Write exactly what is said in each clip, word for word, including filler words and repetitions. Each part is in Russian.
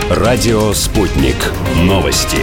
Радио «Спутник». Новости.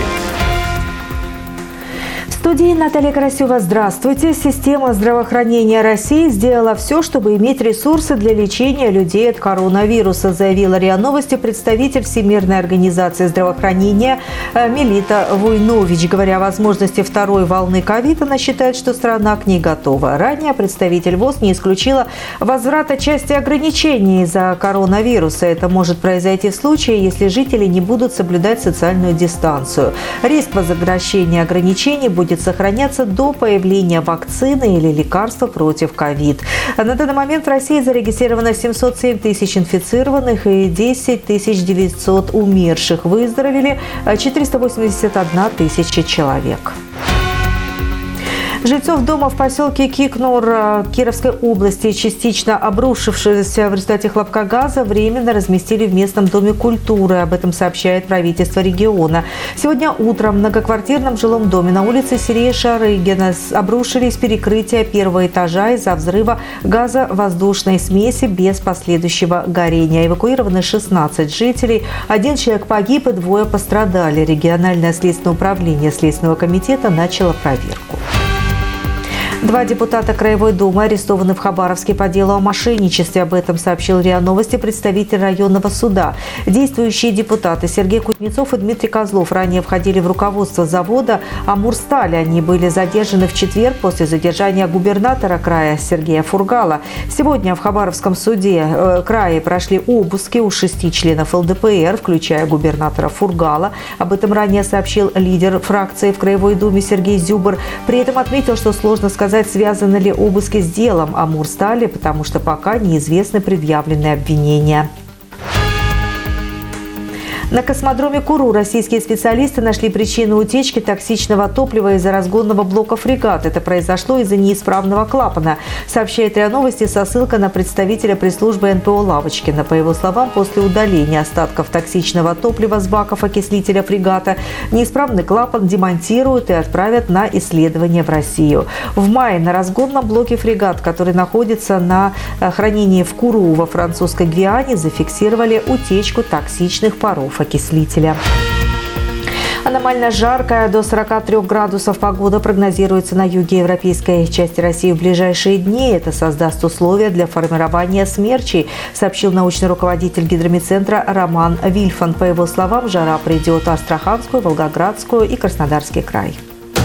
В студии Наталья Карасева. Здравствуйте. Система здравоохранения России сделала все, чтобы иметь ресурсы для лечения людей от коронавируса, заявила РИА Новости представитель Всемирной организации здравоохранения Мелита Войнович. Говоря о возможности второй волны ковида, она считает, что страна к ней готова. Ранее представитель ВОЗ не исключила возврата части ограничений из-за коронавируса. Это может произойти в случае, если жители не будут соблюдать социальную дистанцию. Риск возвращения ограничений будет сохраняться до появления вакцины или лекарства против ковид. На данный момент в России зарегистрировано семьсот семь тысяч инфицированных и десять тысяч девятьсот умерших. Выздоровели четыреста восемьдесят одна тысяча человек. Жильцов дома в поселке Кикнур Кировской области, частично обрушившегося в результате хлопка газа, временно разместили в местном доме культуры. Об этом сообщает правительство региона. Сегодня утром в многоквартирном жилом доме на улице Сергея Шарыгина обрушились перекрытия первого этажа из-за взрыва газовоздушной смеси без последующего горения. Эвакуированы шестнадцать жителей. Один человек погиб и двое пострадали. Региональное следственное управление Следственного комитета начало проверку. Два депутата Краевой думы арестованы в Хабаровске по делу о мошенничестве. Об этом сообщил РИА Новости представитель районного суда. Действующие депутаты Сергей Кузнецов и Дмитрий Козлов ранее входили в руководство завода «Амурсталь». Они были задержаны в четверг после задержания губернатора края Сергея Фургала. Сегодня в Хабаровском суде э, края прошли обыски у шести членов эл дэ пэ эр, включая губернатора Фургала. Об этом ранее сообщил лидер фракции в Краевой думе Сергей Зюбр. При этом отметил, что сложно сказать, связаны ли обыски с делом Амурстали, потому что пока неизвестны предъявленные обвинения. На космодроме Куру российские специалисты нашли причину утечки токсичного топлива из-за разгонного блока «Фрегат». Это произошло из-за неисправного клапана, сообщает РИА Новости со ссылкой на представителя пресс-службы эн пэ о Лавочкина. По его словам, после удаления остатков токсичного топлива с баков окислителя «Фрегата» неисправный клапан демонтируют и отправят на исследование в Россию. В мае на разгонном блоке «Фрегат», который находится на хранении в Куру во французской Гвиане, зафиксировали утечку токсичных паров окислителя. Аномально жаркая до сорока трёх градусов погода прогнозируется на юге европейской части России в ближайшие дни. Это создаст условия для формирования смерчей, сообщил научный руководитель гидромедцентра Роман Вильфанд. По его словам, жара придет в Астраханскую, Волгоградскую и Краснодарский край.